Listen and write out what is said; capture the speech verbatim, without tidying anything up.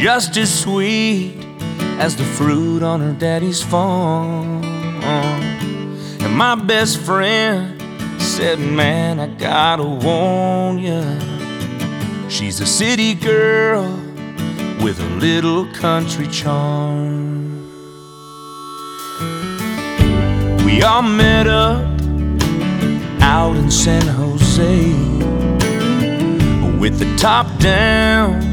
just as sweet as the fruit on her daddy's farm. And my best friend said, man, I gotta warn ya, she's a city girl with a little country charm. We all met up out in San Jose with the top down